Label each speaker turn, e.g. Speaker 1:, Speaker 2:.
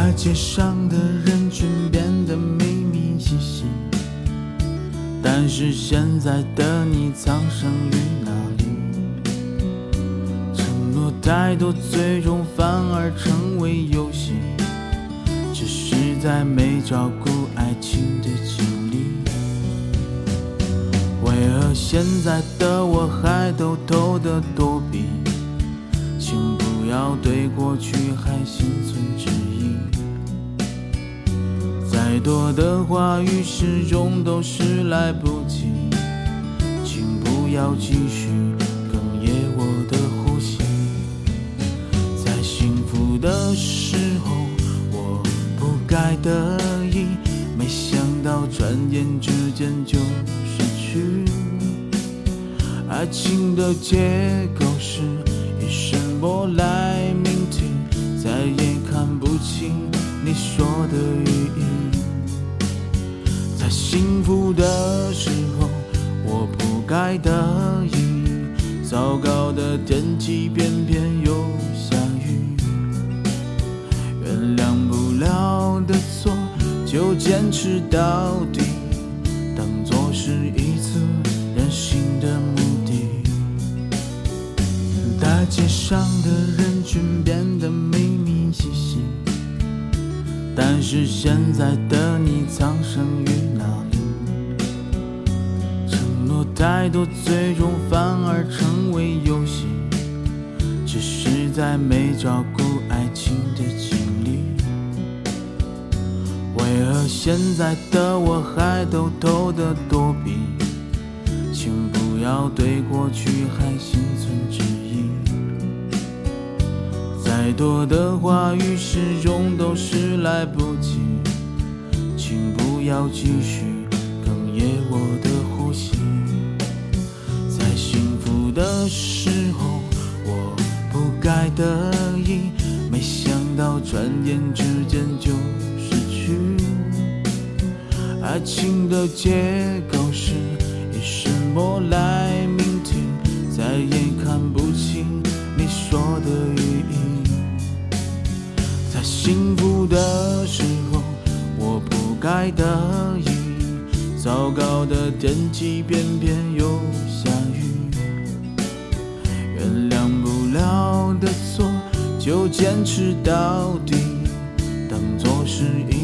Speaker 1: 大街上的人群变得密密细细，但是现在的你藏身于哪里？承诺太多，最终反而成为游戏，只是在没照顾爱情的经历。为何现在的我还偷偷的躲避？请不要对过去还心存质疑，再多的话语始终都是来不及，请不要继续哽咽我的呼吸。在幸福的时候我不该得意，没想到转眼之间就失去。爱情的结构是一声波来鸣停，再也看不清你说的语义。在幸福的时候我不该得意，糟糕的天气偏偏又下雨。原谅不了的错就坚持到底，当作是一次任性的目的。大街上的人群变得密密细细，但是现在的你藏身于哪里？承诺太多，最终反而成为游戏，只是在没照顾爱情的经历。为何现在的我还偷偷的躲避？请不要对过去还心存质疑，再多的话语始终都是来不及，请不要继续哽咽我的呼吸。在幸福的时候我不该得意，没想到转眼之间就失去。爱情的结构是一声波来鸣停，再也看不清你说的语义。在幸福的时候我不该得意，糟糕的天气偏偏又下雨。原谅不了的错就坚持到底，当作是